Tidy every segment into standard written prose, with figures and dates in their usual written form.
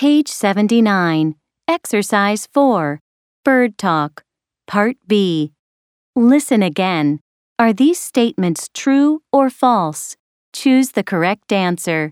Page 79. Exercise 4. Bird Talk. Part B. Listen again. Are these statements true or false? Choose the correct answer.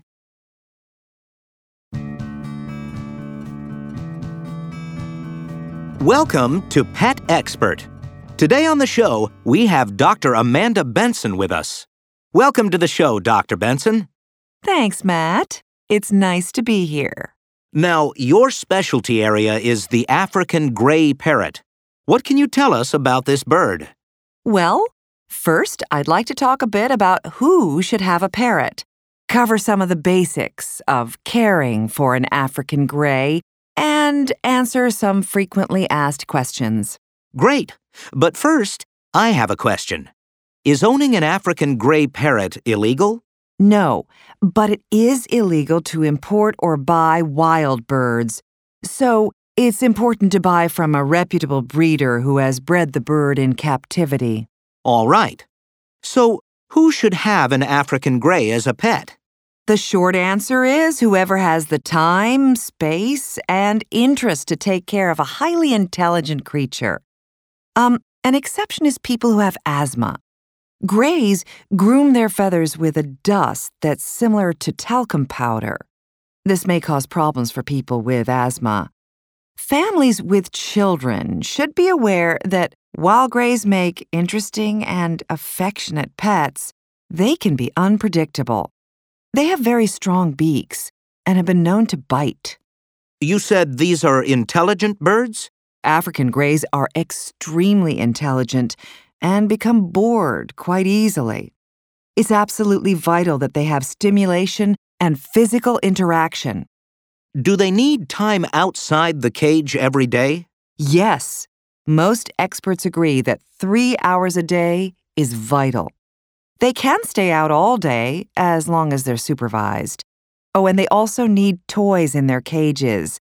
Welcome to Pet Expert. Today on the show, we have Dr. Amanda Benson with us. Welcome to the show, Dr. Benson. Thanks, Matt. It's nice to be here. Now, your specialty area is the African gray parrot. What can you tell us about this bird? Well, first, I'd like to talk a bit about who should have a parrot, cover some of the basics of caring for an African gray, and answer some frequently asked questions. Great. But first, I have a question. Is owning an African gray parrot illegal? No, but it is illegal to import or buy wild birds. So, it's important to buy from a reputable breeder who has bred the bird in captivity. All right. So, who should have an African gray as a pet? The short answer is whoever has the time, space, and interest to take care of a highly intelligent creature. An exception is people who have asthma. Grays groom their feathers with a dust that's similar to talcum powder. This may cause problems for people with asthma. Families with children should be aware that while grays make interesting and affectionate pets, they can be unpredictable. They have very strong beaks and have been known to bite. You said these are intelligent birds? African grays are extremely intelligent and become bored quite easily. It's absolutely vital that they have stimulation and physical interaction. Do they need time outside the cage every day? Yes, most experts agree that 3 hours a day is vital. They can stay out all day as long as they're supervised. Oh, and they also need toys in their cages.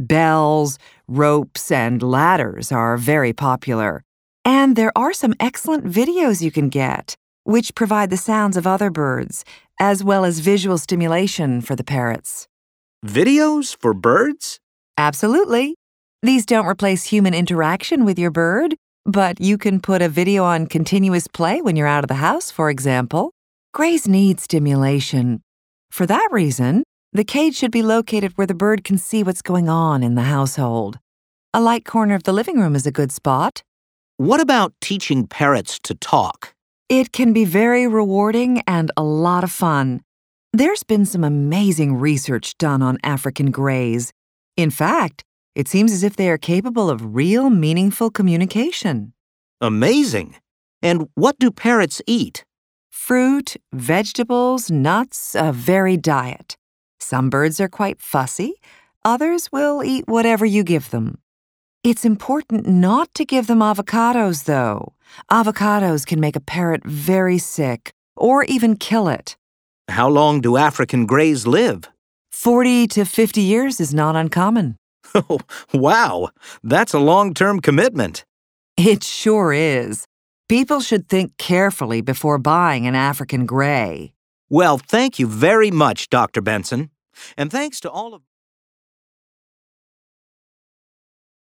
Bells, ropes, and ladders are very popular. And there are some excellent videos you can get, which provide the sounds of other birds, as well as visual stimulation for the parrots. Videos for birds? Absolutely. These don't replace human interaction with your bird, but you can put a video on continuous play when you're out of the house, for example. Grays need stimulation. For that reason, the cage should be located where the bird can see what's going on in the household. A light corner of the living room is a good spot. What about teaching parrots to talk? It can be very rewarding and a lot of fun. There's been some amazing research done on African grays. In fact, it seems as if they are capable of real, meaningful communication. Amazing. And what do parrots eat? Fruit, vegetables, nuts, a varied diet. Some birds are quite fussy. Others will eat whatever you give them. It's important not to give them avocados, though. Avocados can make a parrot very sick or even kill it. How long do African grays live? 40 to 50 years is not uncommon. Oh, wow. That's a long-term commitment. It sure is. People should think carefully before buying an African gray. Well, thank you very much, Dr. Benson. And thanks to all of